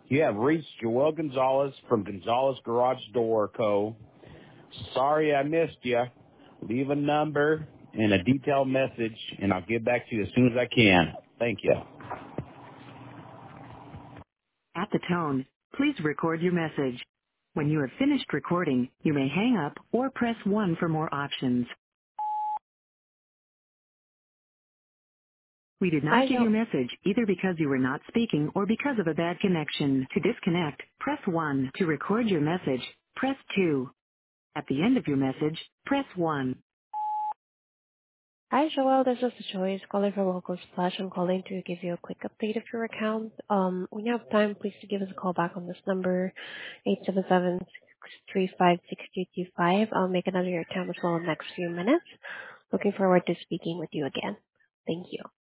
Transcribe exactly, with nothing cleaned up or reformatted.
You have reached Joel Gonzalez from Gonzalez Garage Door Co. Sorry I missed you. Leave a number and a detailed message, and I'll get back to you as soon as I can. Thank you. At the tone, please record your message. When you have finished recording, you may hang up or press one for more options. We did not Hi, get your Jo. message either because you were not speaking or because of a bad connection. To disconnect, press one. To record your message, press two. At the end of your message, press one. Hi, Joel. This is Joyce calling from Local Splash. I'm calling to give you a quick update of your account. Um, when you have time, please give us a call back on this number, eight seven seven, six three five, six two two five. I'll make another account as well in the next few minutes. Looking forward to speaking with you again. Thank you.